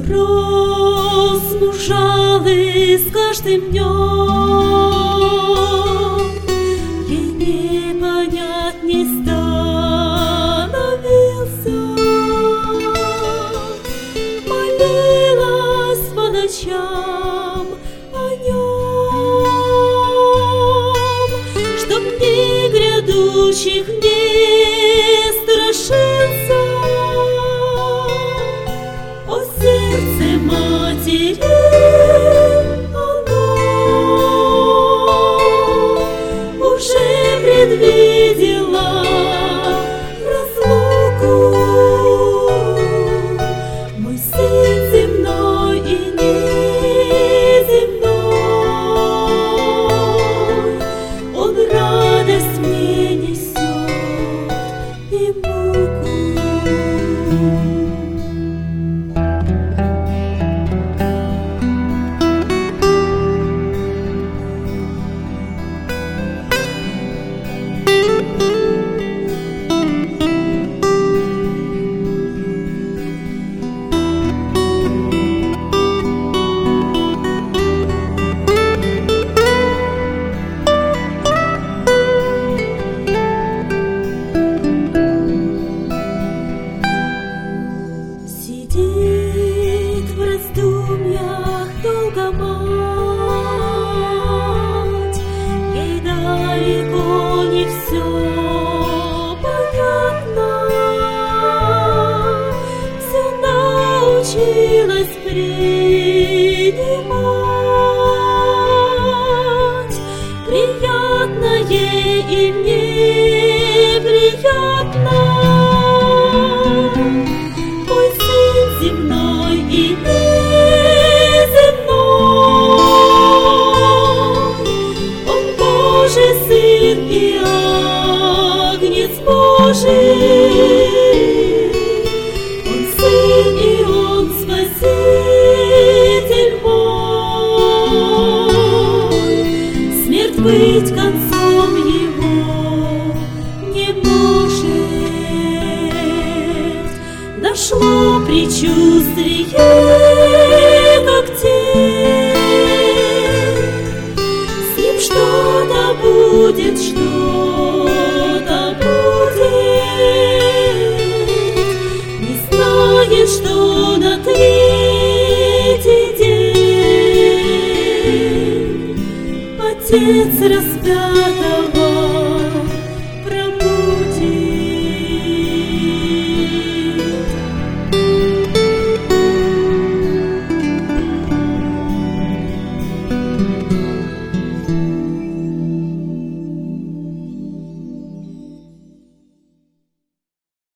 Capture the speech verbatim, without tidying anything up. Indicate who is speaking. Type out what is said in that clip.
Speaker 1: Вопрос мужалый с каждым днем ей непонятней становился. Молилась по ночам о нем, чтоб дней грядущих не страшился. О сердце матери оно уже предвидела разлуку. Мой сын земной и неземной, он радость мне несет и муку. Сидит в раздумьях долго мать, ей далеко не все понятно. Все научилась принимать, приятно ей и неприятно. Земной и неземной, он Божий Сын и Агнец Божий, он Сын и он Спаситель мой. Смерть быть концом его не может. Дошло предчувствие, как тень, с ним что-то будет, что-то будет. Не знает, что на третий день Отец распят